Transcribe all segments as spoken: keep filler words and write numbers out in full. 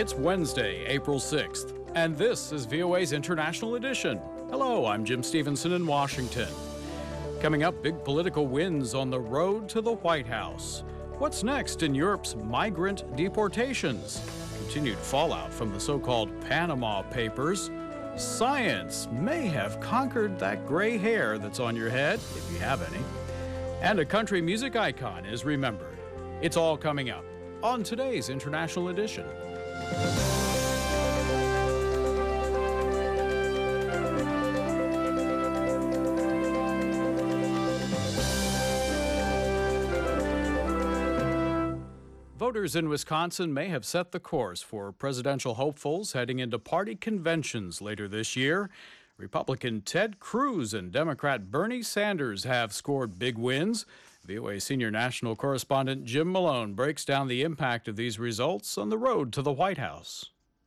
It's Wednesday, April sixth, and this is V O A's International Edition. Hello, I'm Jim Stevenson in Washington. Coming up, big political wins on the road to the White House. What's next in Europe's migrant deportations? Continued fallout from the so-called Panama Papers. Science may have conquered that gray hair that's on your head, if you have any. And a country music icon is remembered. It's all coming up on today's International Edition. Voters in Wisconsin may have set the course for presidential hopefuls heading into party conventions later this year. Republican Ted Cruz and Democrat Bernie Sanders have scored big wins. V O A senior national correspondent Jim Malone breaks down the impact of these results on the road to the White House.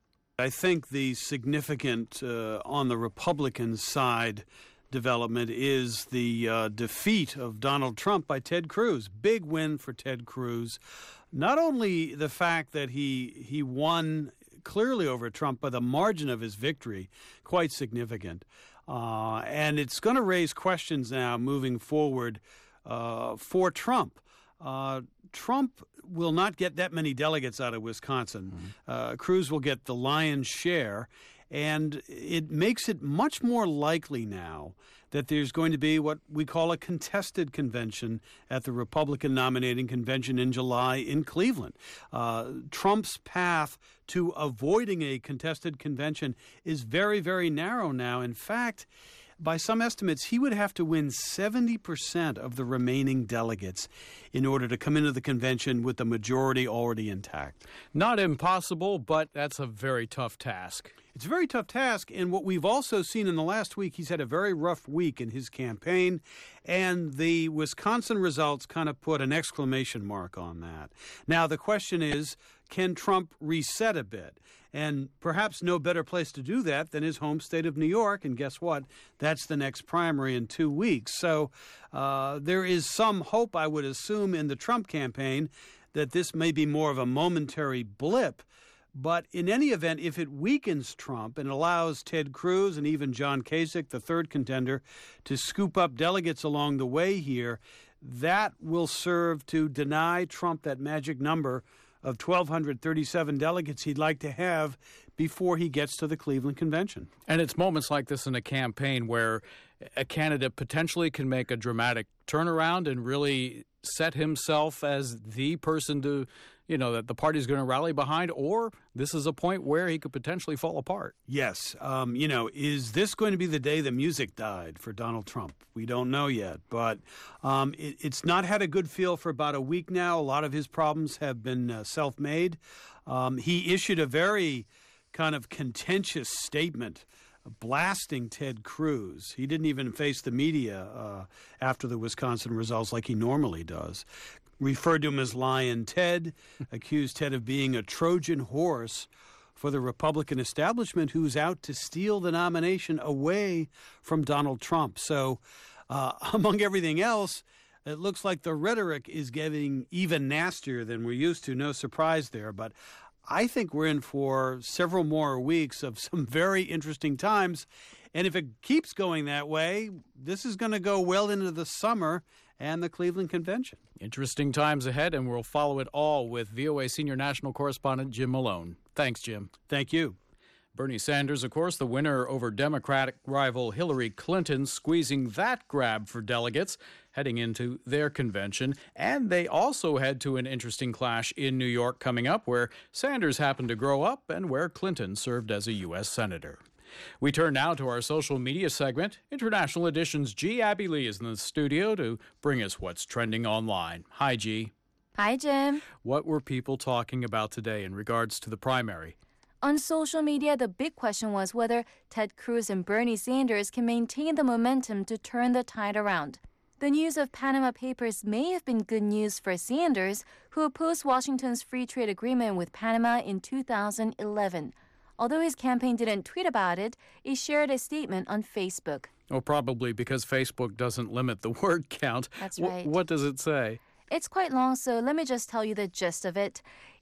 I think the significant uh, on the Republican side development is the uh, defeat of Donald Trump by Ted Cruz. Big win for Ted Cruz. Not only the fact that he he won clearly over Trump by the margin of his victory, quite significant. Uh, and it's going to raise questions now moving forward uh, for Trump. Uh, Trump will not get that many delegates out of Wisconsin. Mm-hmm. Uh, Cruz will get the lion's share. And it makes it much more likely now that there's going to be what we call a contested convention at the Republican nominating convention in July in Cleveland. Uh, Trump's path to avoiding a contested convention is very, very narrow now. In fact, by some estimates, he would have to win seventy percent of the remaining delegates in order to come into the convention with the majority already intact. Not impossible, but that's a very tough task. It's a very tough task, and what we've also seen in the last week, he's had a very rough week in his campaign, and the Wisconsin results kind of put an exclamation mark on that. Now, the question is, can Trump reset a bit? And perhaps no better place to do that than his home state of New York, and guess what? That's the next primary in two weeks. So uh, there is some hope, I would assume, in the Trump campaign that this may be more of a momentary blip. But in any event, if it weakens Trump and allows Ted Cruz and even John Kasich, the third contender, to scoop up delegates along the way here, that will serve to deny Trump that magic number of one thousand two hundred thirty-seven delegates he'd like to have before he gets to the Cleveland convention. And it's moments like this in a campaign where a candidate potentially can make a dramatic turnaround and really set himself as the person to, you know, that the party's going to rally behind, or this is a point where he could potentially fall apart. Yes. Um, you know, is this going to be the day the music died for Donald Trump? We don't know yet, but um, it, it's not had a good feel for about a week now. A lot of his problems have been uh, self-made. Um, he issued a very kind of contentious statement blasting Ted Cruz. He didn't even face the media uh, after the Wisconsin results like he normally does. Referred to him as Lion Ted, accused Ted of being a Trojan horse for the Republican establishment who's out to steal the nomination away from Donald Trump. So uh, among everything else, it looks like the rhetoric is getting even nastier than we're used to. No surprise there. But I think we're in for several more weeks of some very interesting times. And if it keeps going that way, this is going to go well into the summer and the Cleveland convention. Interesting times ahead, and we'll follow it all with V O A senior national correspondent Jim Malone. Thanks, Jim. Thank you. Bernie Sanders, of course, the winner over Democratic rival Hillary Clinton, squeezing that grab for delegates heading into their convention. And they also head to an interesting clash in New York coming up, where Sanders happened to grow up and where Clinton served as a U S senator. We turn now to our social media segment. International Edition's G. Abby Lee is in the studio to bring us what's trending online. Hi, G. Hi, Jim. What were people talking about today in regards to the primary? On social media, the big question was whether Ted Cruz and Bernie Sanders can maintain the momentum to turn the tide around. The news of Panama Papers may have been good news for Sanders, who opposed Washington's free trade agreement with Panama in two thousand eleven. Although his campaign didn't tweet about it, he shared a statement on Facebook. Oh, probably because Facebook doesn't limit the word count. That's W- right. What does it say? It's quite long, so let me just tell you the gist of it.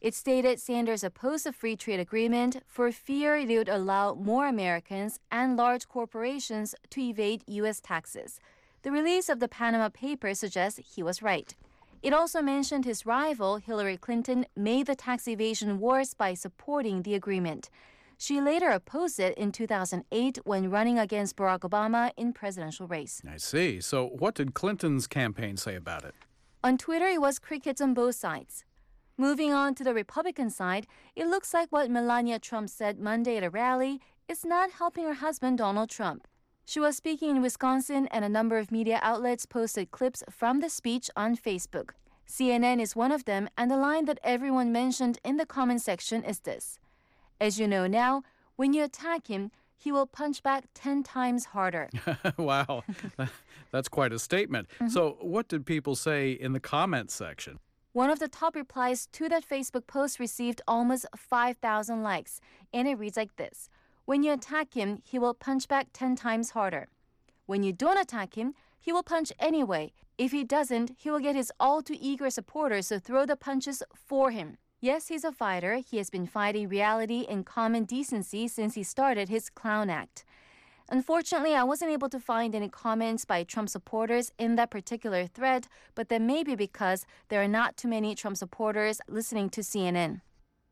It stated Sanders opposed the free trade agreement for fear it would allow more Americans and large corporations to evade U S taxes. The release of the Panama Papers suggests he was right. It also mentioned his rival, Hillary Clinton, made the tax evasion worse by supporting the agreement. She later opposed it in two thousand eight when running against Barack Obama in presidential race. I see. So what did Clinton's campaign say about it? On Twitter, it was crickets on both sides. Moving on to the Republican side, it looks like what Melania Trump said Monday at a rally is not helping her husband, Donald Trump. She was speaking in Wisconsin, and a number of media outlets posted clips from the speech on Facebook. C N N is one of them, and the line that everyone mentioned in the comment section is this: "As you know now, when you attack him, he will punch back ten times harder." Wow, that's quite a statement. Mm-hmm. So what did people say in the comments section? One of the top replies to that Facebook post received almost five thousand likes, and it reads like this: "When you attack him, he will punch back ten times harder. When you don't attack him, he will punch anyway. If he doesn't, he will get his all-too-eager supporters to throw the punches for him." Yes, he's a fighter. He has been fighting reality and common decency since he started his clown act. Unfortunately, I wasn't able to find any comments by Trump supporters in that particular thread, but that may be because there are not too many Trump supporters listening to C N N.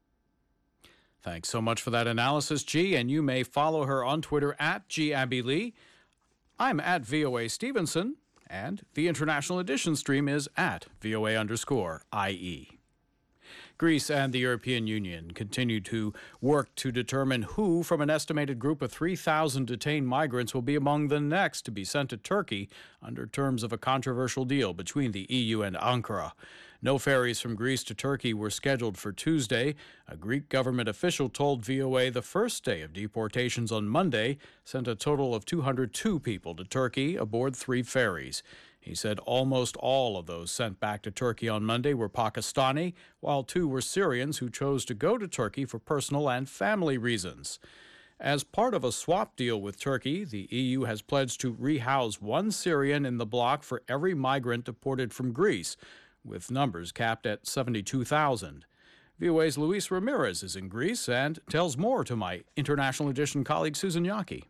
Thanks so much for that analysis, G, and you may follow her on Twitter at G Abby Lee. I'm at V O A Stevenson, and the International Edition stream is at V O A underscore I E. Greece and the European Union continue to work to determine who from an estimated group of three thousand detained migrants will be among the next to be sent to Turkey under terms of a controversial deal between the E U and Ankara. No ferries from Greece to Turkey were scheduled for Tuesday. A Greek government official told V O A the first day of deportations on Monday sent a total of two hundred two people to Turkey aboard three ferries. He said almost all of those sent back to Turkey on Monday were Pakistani, while two were Syrians who chose to go to Turkey for personal and family reasons. As part of a swap deal with Turkey, the E U has pledged to rehouse one Syrian in the bloc for every migrant deported from Greece, with numbers capped at seventy-two thousand. V O A's Luis Ramirez is in Greece and tells more to my International Edition colleague Susan Yockey.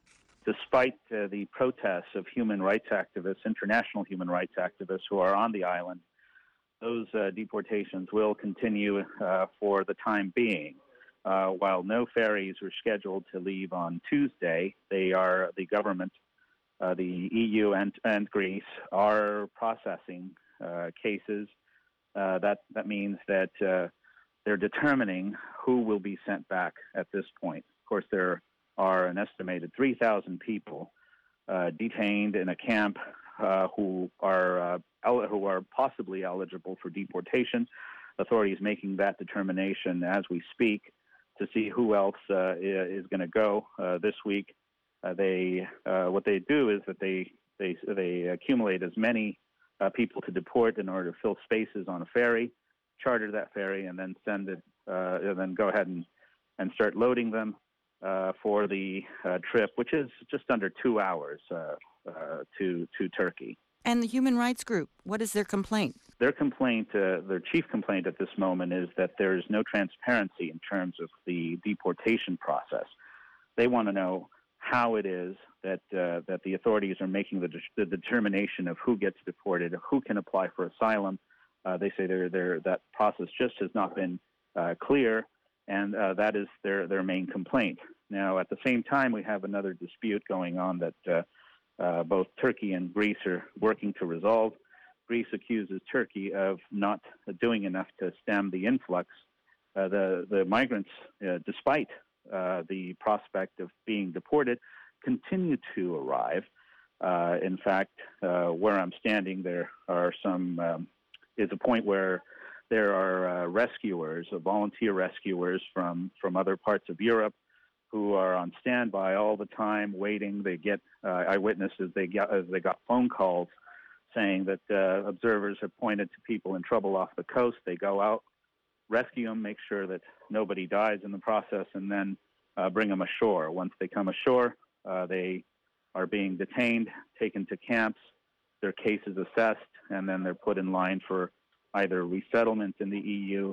Despite uh, the protests of human rights activists, international human rights activists who are on the island, those uh, deportations will continue uh, for the time being. Uh, while no ferries are scheduled to leave on Tuesday, they are the government, uh, the E U and, and Greece are processing uh, cases. Uh, that that means that uh, they're determining who will be sent back at this point. Of course, there are an estimated three thousand people uh, detained in a camp uh, who are uh, el- who are possibly eligible for deportation. Authorities making that determination as we speak to see who else uh, is going to go uh, this week. Uh, they uh, what they do is that they they they accumulate as many uh, people to deport in order to fill spaces on a ferry, charter that ferry, and then send it uh, and then go ahead and and start loading them Uh, for the uh, trip, which is just under two hours uh, uh, to to Turkey. And the Human Rights Group, what is their complaint? Their complaint, uh, their chief complaint at this moment is that there is no transparency in terms of the deportation process. They want to know how it is that uh, that the authorities are making the, de- the determination of who gets deported, who can apply for asylum. Uh, they say they're, they're, that process just has not been uh, clear. And uh, that is their, their main complaint. Now, at the same time, we have another dispute going on that uh, uh, both Turkey and Greece are working to resolve. Greece accuses Turkey of not doing enough to stem the influx. Uh, the, the migrants, uh, despite uh, the prospect of being deported, continue to arrive. Uh, in fact, uh, where I'm standing, there are some um, is a point where there are uh, rescuers, uh, volunteer rescuers from, from other parts of Europe who are on standby all the time, waiting. They get uh, eyewitnesses. They got uh, they got phone calls saying that uh, observers have pointed to people in trouble off the coast. They go out, rescue them, make sure that nobody dies in the process, and then uh, bring them ashore. Once they come ashore, uh, they are being detained, taken to camps. Their case is assessed, and then they're put in line for either resettlement in the E U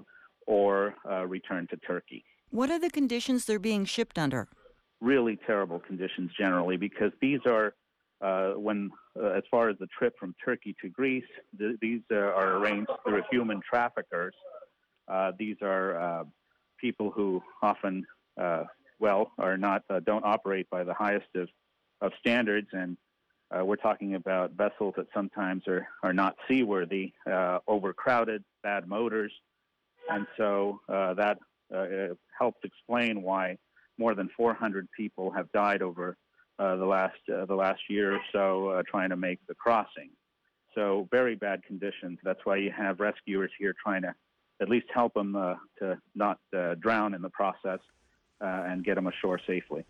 or uh, returned to Turkey. What are the conditions they're being shipped under? Really terrible conditions generally, because these are, uh, when uh, as far as the trip from Turkey to Greece, th- these uh, are arranged through human traffickers. Uh, these are uh, people who often, uh, well, are not uh, don't operate by the highest of, of standards, and uh, we're talking about vessels that sometimes are, are not seaworthy, uh, overcrowded, bad motors, and so uh, that uh, helps explain why more than four hundred people have died over uh, the last uh, the last year or so uh, trying to make the crossing. So very bad conditions. That's why you have rescuers here trying to at least help them uh, to not uh, drown in the process uh, and get them ashore safely.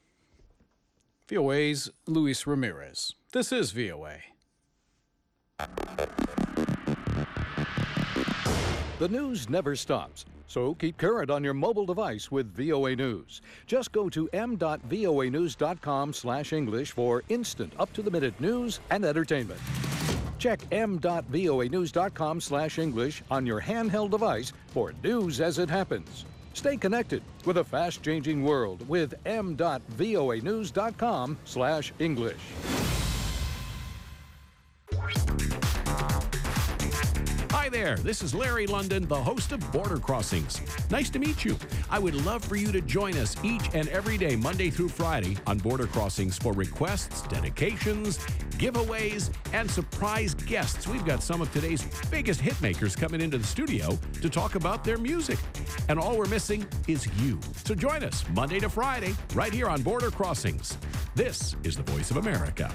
V O A's Luis Ramirez. This is V O A. The news never stops, so keep current on your mobile device with V O A News. Just go to m dot voa news dot com slash English for instant, up-to-the-minute news and entertainment. Check m dot voa news dot com slash English on your handheld device for news as it happens. Stay connected with a fast-changing world with m dot voa news dot com slash English. Hi there, this is Larry London, the host of Border Crossings. Nice to meet you. I would love for you to join us each and every day, Monday through Friday, on Border Crossings for requests, dedications, giveaways, and surprise guests. We've got some of today's biggest hit makers coming into the studio to talk about their music. And all we're missing is you. So join us Monday to Friday, right here on Border Crossings. This is the Voice of America.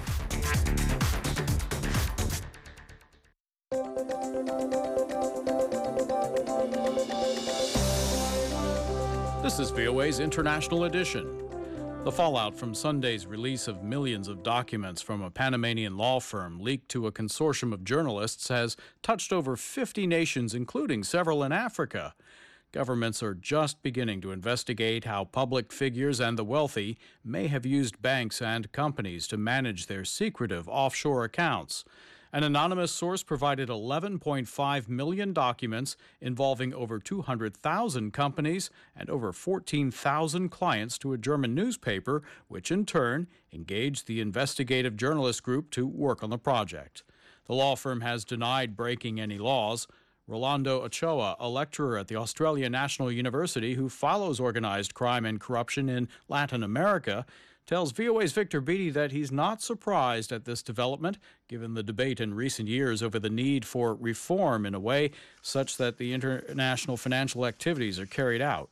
This is V O A's International Edition. The fallout from Sunday's release of millions of documents from a Panamanian law firm leaked to a consortium of journalists has touched over fifty nations, including several in Africa. Governments are just beginning to investigate how public figures and the wealthy may have used banks and companies to manage their secretive offshore accounts. An anonymous source provided eleven point five million documents involving over two hundred thousand companies and over fourteen thousand clients to a German newspaper, which in turn engaged the investigative journalist group to work on the project. The law firm has denied breaking any laws. Rolando Ochoa, a lecturer at the Australian National University who follows organized crime and corruption in Latin America, tells V O A's Victor Beattie that he's not surprised at this development, given the debate in recent years over the need for reform in a way such that the international financial activities are carried out.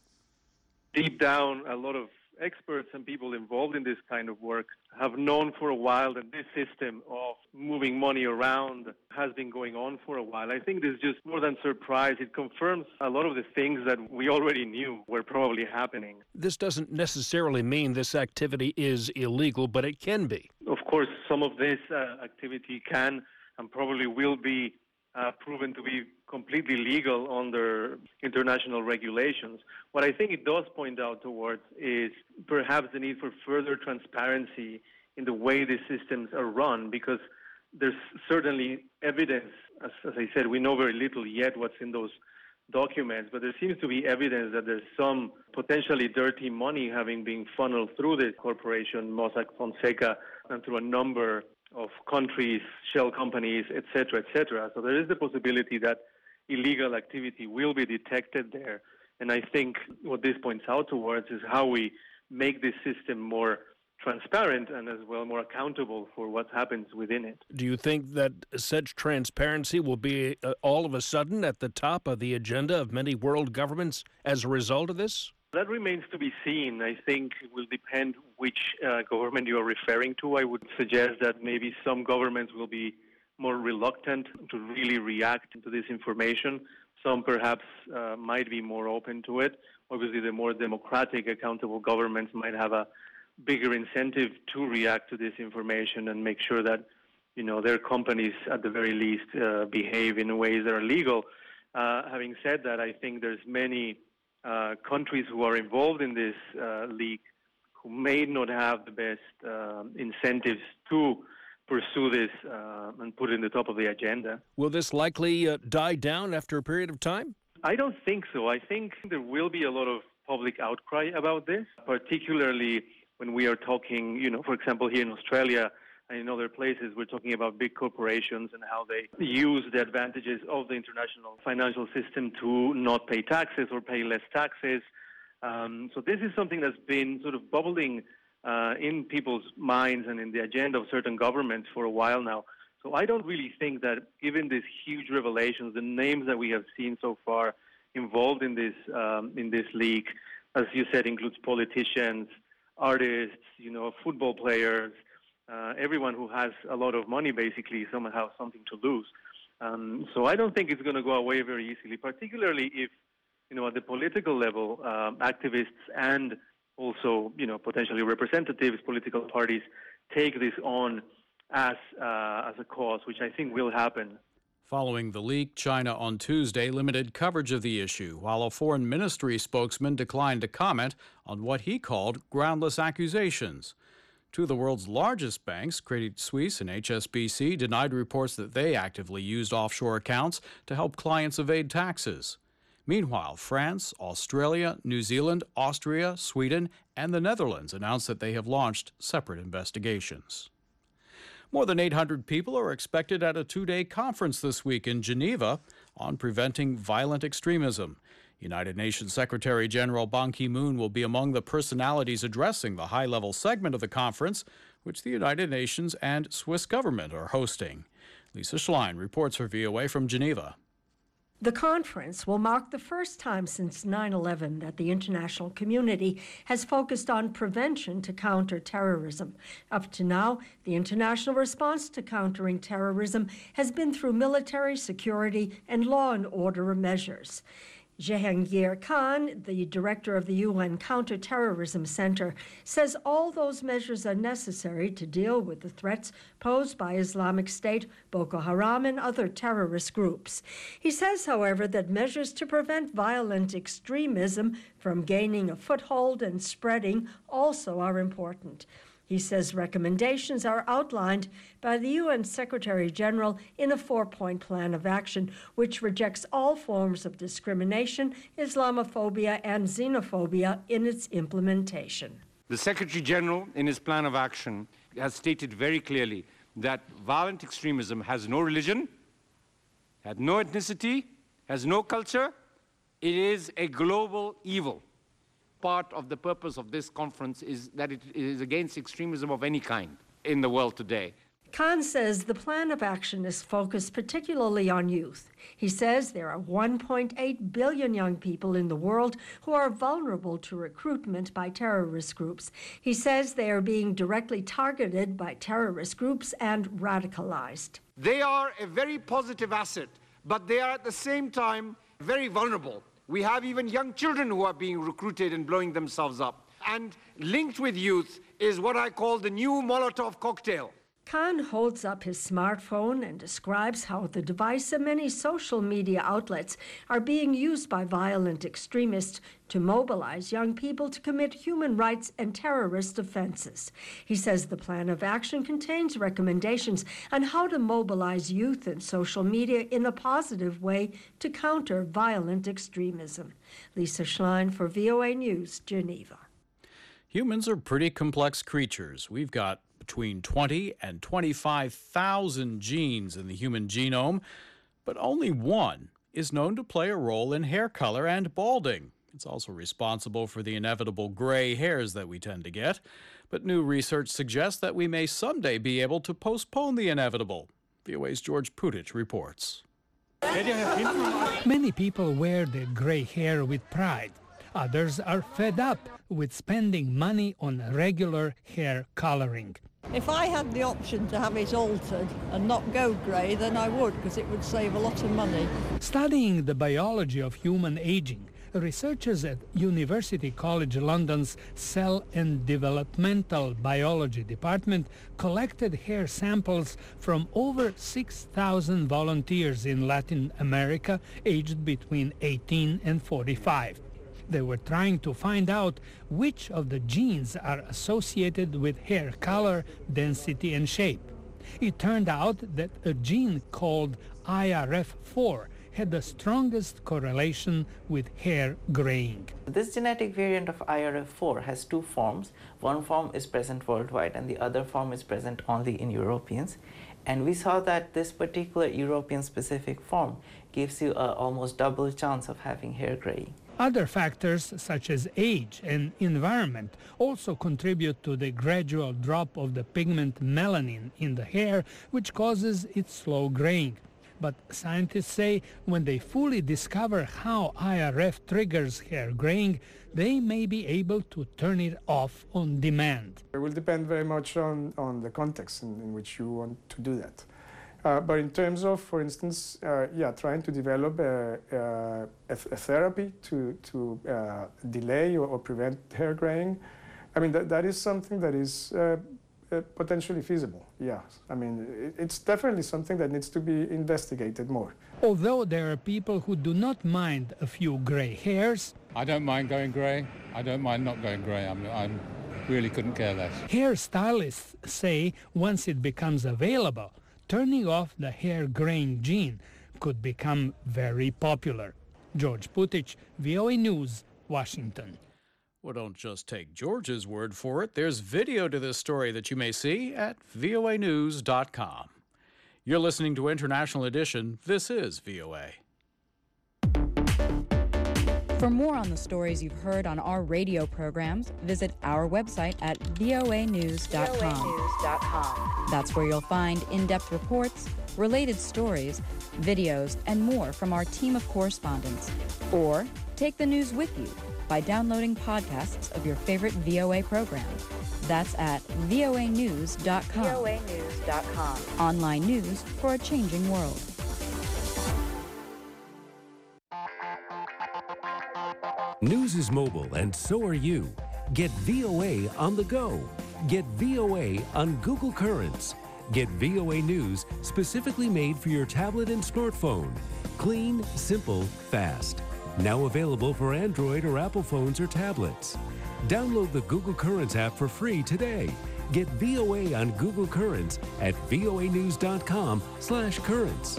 Deep down, a lot of experts and people involved in this kind of work have known for a while that this system of moving money around has been going on for a while. I think this is just more than surprise. It confirms a lot of the things that we already knew were probably happening. This doesn't necessarily mean this activity is illegal, but it can be. Of course, some of this uh, activity can and probably will be uh, proven to be completely legal under international regulations. What I think it does point out towards is perhaps the need for further transparency in the way these systems are run, because there's certainly evidence, as, as I said, we know very little yet what's in those documents, but there seems to be evidence that there's some potentially dirty money having been funneled through this corporation, Mossack Fonseca, and through a number of countries, shell companies, et cetera, et cetera. So there is the possibility that illegal activity will be detected there. And I think what this points out towards is how we make this system more transparent and as well more accountable for what happens within it. Do you think that such transparency will be uh, all of a sudden at the top of the agenda of many world governments as a result of this? That remains to be seen. I think it will depend which uh, government you are referring to. I would suggest that maybe some governments will be more reluctant to really react to this information. Some perhaps uh, might be more open to it. Obviously, the more democratic, accountable governments might have a bigger incentive to react to this information and make sure that, you know, their companies at the very least uh, behave in ways that are legal. Uh, having said that, I think there's many uh, countries who are involved in this uh, leak who may not have the best uh, incentives to pursue this uh, and put it in the top of the agenda. Will this likely uh, die down after a period of time? I don't think so. I think there will be a lot of public outcry about this, particularly when we are talking, you know, for example, here in Australia and in other places, we're talking about big corporations and how they use the advantages of the international financial system to not pay taxes or pay less taxes. Um, so this is something that's been sort of bubbling uh, in people's minds and in the agenda of certain governments for a while now. So I don't really think that, given these huge revelations, the names that we have seen so far involved in this um, in this leak, as you said, includes politicians, artists, you know, football players, uh, everyone who has a lot of money, basically, somehow something to lose. Um, so I don't think it's going to go away very easily, particularly if, you know, at the political level, um, activists and also, you know, potentially representatives, political parties take this on as uh, as a cause, which I think will happen. Following the leak, China on Tuesday limited coverage of the issue, while a foreign ministry spokesman declined to comment on what he called groundless accusations. Two of the world's largest banks, Credit Suisse and H S B C, denied reports that they actively used offshore accounts to help clients evade taxes. Meanwhile, France, Australia, New Zealand, Austria, Sweden, and the Netherlands announced that they have launched separate investigations. More than eight hundred people are expected at a two-day conference this week in Geneva on preventing violent extremism. United Nations Secretary General Ban Ki-moon will be among the personalities addressing the high-level segment of the conference, which the United Nations and Swiss government are hosting. Lisa Schlein reports for V O A from Geneva. The conference will mark the first time since nine eleven that the international community has focused on prevention to counter terrorism. Up to now, the international response to countering terrorism has been through military, security, and law and order measures. Jehangir Khan, the director of the U N Counterterrorism Center, says all those measures are necessary to deal with the threats posed by Islamic State, Boko Haram, and other terrorist groups. He says, however, that measures to prevent violent extremism from gaining a foothold and spreading also are important. He says recommendations are outlined by the U N Secretary General in a four-point plan of action, which rejects all forms of discrimination, Islamophobia, and xenophobia in its implementation. The Secretary General, in his plan of action, has stated very clearly that violent extremism has no religion, has no ethnicity, has no culture. It is a global evil. Part of the purpose of this conference is that it is against extremism of any kind in the world today. Khan says the plan of action is focused particularly on youth. He says there are one point eight billion young people in the world who are vulnerable to recruitment by terrorist groups. He says they are being directly targeted by terrorist groups and radicalized. They are a very positive asset, but they are at the same time very vulnerable. We have even young children who are being recruited and blowing themselves up. And linked with youth is what I call the new Molotov cocktail. Khan holds up his smartphone and describes how the device and many social media outlets are being used by violent extremists to mobilize young people to commit human rights and terrorist offenses. He says the plan of action contains recommendations on how to mobilize youth and social media in a positive way to counter violent extremism. Lisa Schlein for V O A News, Geneva. Humans are pretty complex creatures. We've got between twenty and twenty-five thousand genes in the human genome, but only one is known to play a role in hair color and balding. It's also responsible for the inevitable gray hairs that we tend to get. But new research suggests that we may someday be able to postpone the inevitable. V O A's George Putich reports. Many people wear their gray hair with pride. Others are fed up with spending money on regular hair coloring. If I had the option to have it altered and not go grey, then I would, because it would save a lot of money. Studying the biology of human aging, researchers at University College London's Cell and Developmental Biology Department collected hair samples from over six thousand volunteers in Latin America aged between eighteen and forty-five. They were trying to find out which of the genes are associated with hair color, density, and shape. It turned out that a gene called I R F four had the strongest correlation with hair graying. This genetic variant of I R F four has two forms. One form is present worldwide and the other form is present only in Europeans. And we saw that this particular European-specific form gives you an almost double chance of having hair graying. Other factors such as age and environment also contribute to the gradual drop of the pigment melanin in the hair, which causes its slow graying. But scientists say when they fully discover how I R F triggers hair graying, they may be able to turn it off on demand. It will depend very much on, on the context in, in which you want to do that. Uh, but in terms of, for instance, uh, yeah, trying to develop a, a, a therapy to, to uh, delay or, or prevent hair graying, I mean, that, that is something that is uh, uh, potentially feasible, yeah. I mean, it, it's definitely something that needs to be investigated more. Although there are people who do not mind a few gray hairs, I don't mind going grey. I don't mind not going grey. I'm, I'm really couldn't care less. Hairstylists say once it becomes available, turning off the hair graying gene could become very popular. George Putich, V O A News, Washington. Well, don't just take George's word for it. There's video to this story that you may see at V O A news dot com. You're listening to International Edition. This is V O A. For more on the stories you've heard on our radio programs, visit our website at V O A news dot com. That's where you'll find in-depth reports, related stories, videos, and more from our team of correspondents. Or take the news with you by downloading podcasts of your favorite V O A program. That's at V O A news dot com. V O A news dot com. Online news for a changing world. News is mobile, and so are you. Get V O A on the go. Get V O A on Google Currents. Get V O A News specifically made for your tablet and smartphone. Clean, simple, fast. Now available for Android or Apple phones or tablets. Download the Google Currents app for free today. Get V O A on Google Currents at V O A news dot com slash currents.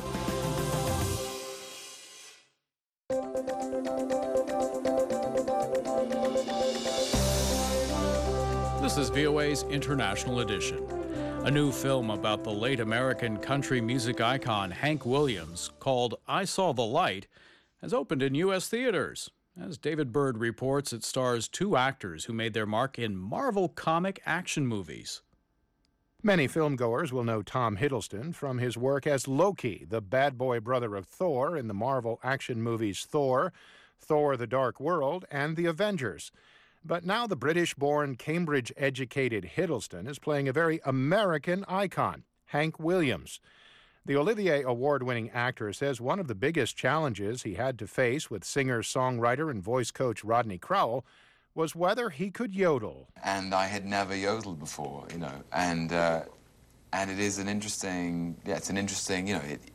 This is V O A's International Edition. A new film about the late American country music icon Hank Williams, called I Saw the Light, has opened in U S theaters. As David Bird reports, it stars two actors who made their mark in Marvel comic action movies. Many filmgoers will know Tom Hiddleston from his work as Loki, the bad boy brother of Thor in the Marvel action movies Thor, Thor: The Dark World, and The Avengers. But now the British-born, Cambridge-educated Hiddleston is playing a very American icon, Hank Williams. The Olivier Award-winning actor says one of the biggest challenges he had to face with singer-songwriter and voice coach Rodney Crowell was whether he could yodel. And I had never yodeled before, you know, and uh, and it is an interesting, yeah, it's an interesting, you know, it,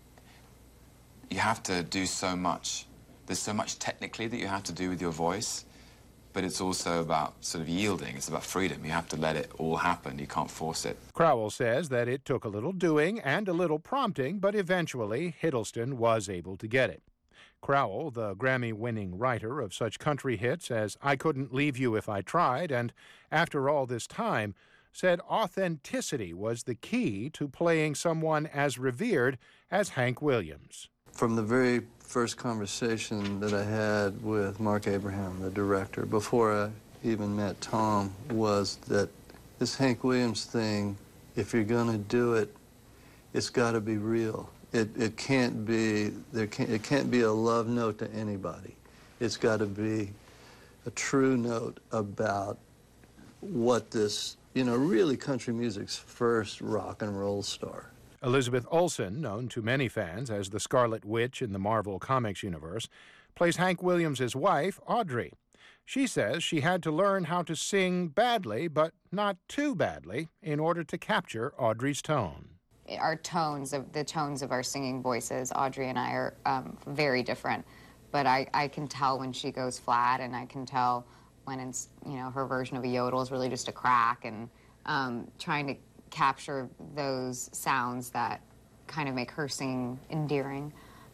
you have to do so much. There's so much technically that you have to do with your voice. But it's also about sort of yielding. It's about freedom. You have to let it all happen. You can't force it. Crowell says that it took a little doing and a little prompting, but eventually Hiddleston was able to get it. Crowell, the Grammy-winning writer of such country hits as I Couldn't Leave You If I Tried and After All This Time, said authenticity was the key to playing someone as revered as Hank Williams. From the very first conversation that I had with Mark Abraham, the director, before I even met Tom, was that this Hank Williams thing, if you're going to do it, it's got to be real. It, it can't be, there can't, it can't be a love note to anybody. It's got to be a true note about what this, you know, really country music's first rock and roll star. Elizabeth Olsen, known to many fans as the Scarlet Witch in the Marvel Comics universe, plays Hank Williams' wife, Audrey. She says she had to learn how to sing badly, but not too badly, in order to capture Audrey's tone. Our tones, of the tones of our singing voices, Audrey and I are um, very different. But I, I can tell when she goes flat, and I can tell when it's, you know, her version of a yodel is really just a crack, and um, trying to capture those sounds that kind of make her sing endearing.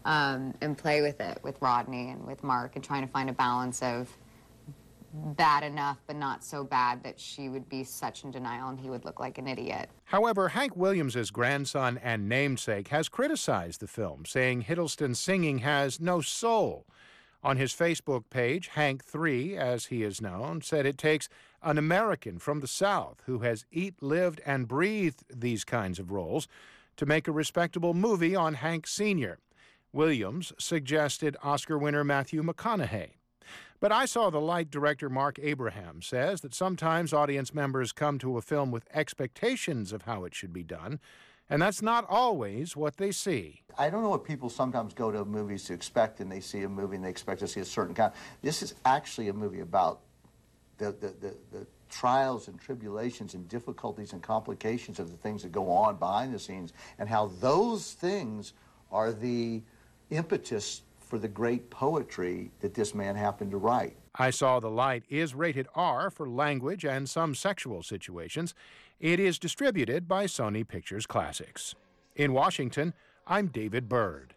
um, and play with it with Rodney and with Mark, and trying to find a balance of bad enough but not so bad that she would be such in denial and he would look like an idiot. However, Hank Williams' grandson and namesake has criticized the film, saying Hiddleston's singing has no soul. On his Facebook page, Hank three, as he is known, said it takes an American from the South who has eat, lived, and breathed these kinds of roles to make a respectable movie on Hank Senior Williams suggested Oscar winner Matthew McConaughey. But I Saw the Light director Mark Abraham says that sometimes audience members come to a film with expectations of how it should be done, and that's not always what they see. I don't know what people sometimes go to movies to expect, and they see a movie and they expect to see a certain kind. This is actually a movie about the, the, the, the trials and tribulations and difficulties and complications of the things that go on behind the scenes, and how those things are the impetus for the great poetry that this man happened to write. I Saw the Light is rated R for language and some sexual situations. It is distributed by Sony Pictures Classics. In Washington, I'm David Byrd.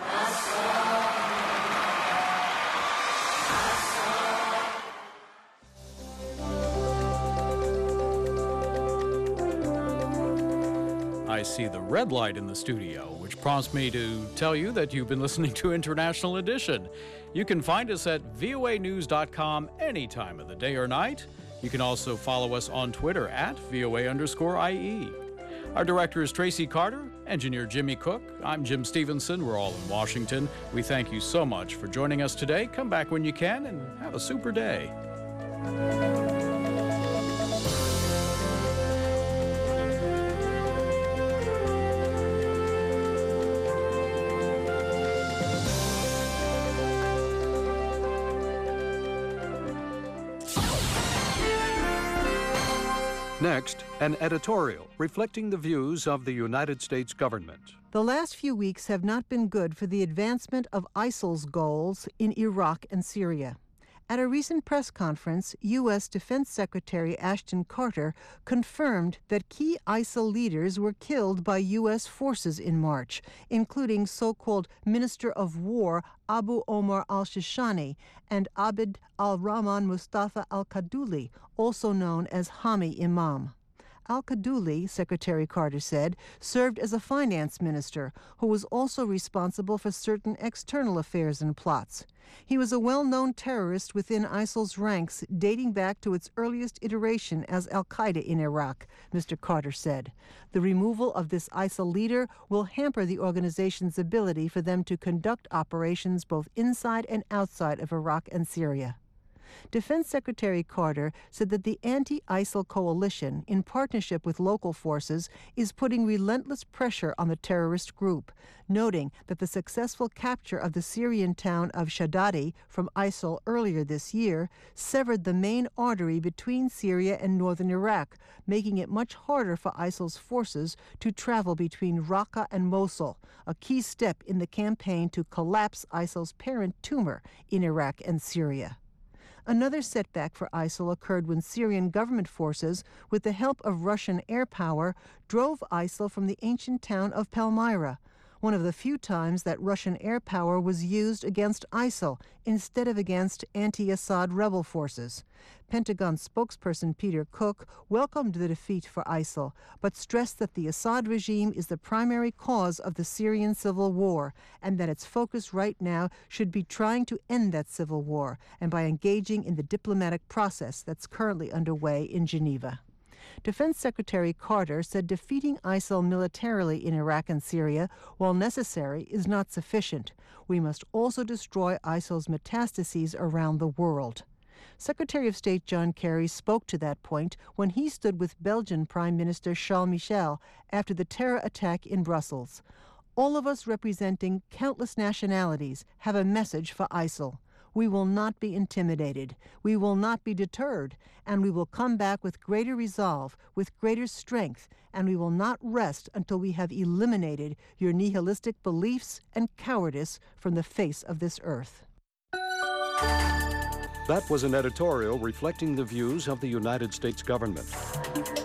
I see the red light in the studio, which prompts me to tell you that you've been listening to International Edition. You can find us at V O A news dot com any time of the day or night. You can also follow us on Twitter at V O A underscore I E. Our director is Tracy Carter, engineer Jimmy Cook. I'm Jim Stevenson. We're all in Washington. We thank you so much for joining us today. Come back when you can and have a super day. Next, an editorial reflecting the views of the United States government. The last few weeks have not been good for the advancement of ISIL's goals in Iraq and Syria. At a recent press conference, U S Defense Secretary Ashton Carter confirmed that key ISIL leaders were killed by U S forces in March, including so-called Minister of War Abu Omar al-Shishani and Abd al-Rahman Mustafa al-Kaduli, also known as Hami Imam. Al-Kaduli, Secretary Carter said, served as a finance minister who was also responsible for certain external affairs and plots. He was a well-known terrorist within ISIL's ranks dating back to its earliest iteration as al-Qaeda in Iraq, Mister Carter said. The removal of this ISIL leader will hamper the organization's ability for them to conduct operations both inside and outside of Iraq and Syria. Defense Secretary Carter said that the anti-ISIL coalition, in partnership with local forces, is putting relentless pressure on the terrorist group, noting that the successful capture of the Syrian town of Shadadi from ISIL earlier this year severed the main artery between Syria and northern Iraq, making it much harder for ISIL's forces to travel between Raqqa and Mosul, a key step in the campaign to collapse ISIL's parent tumor in Iraq and Syria. Another setback for ISIL occurred when Syrian government forces, with the help of Russian air power, drove ISIL from the ancient town of Palmyra, one of the few times that Russian air power was used against ISIL instead of against anti-Assad rebel forces. Pentagon spokesperson Peter Cook welcomed the defeat for ISIL, but stressed that the Assad regime is the primary cause of the Syrian civil war, and that its focus right now should be trying to end that civil war, and by engaging in the diplomatic process that's currently underway in Geneva. Defense Secretary Carter said defeating ISIL militarily in Iraq and Syria, while necessary, is not sufficient. We must also destroy ISIL's metastases around the world. Secretary of State John Kerry spoke to that point when he stood with Belgian Prime Minister Charles Michel after the terror attack in Brussels. All of us representing countless nationalities have a message for ISIL. We will not be intimidated. We will not be deterred. And we will come back with greater resolve, with greater strength, and we will not rest until we have eliminated your nihilistic beliefs and cowardice from the face of this earth. That was an editorial reflecting the views of the United States government.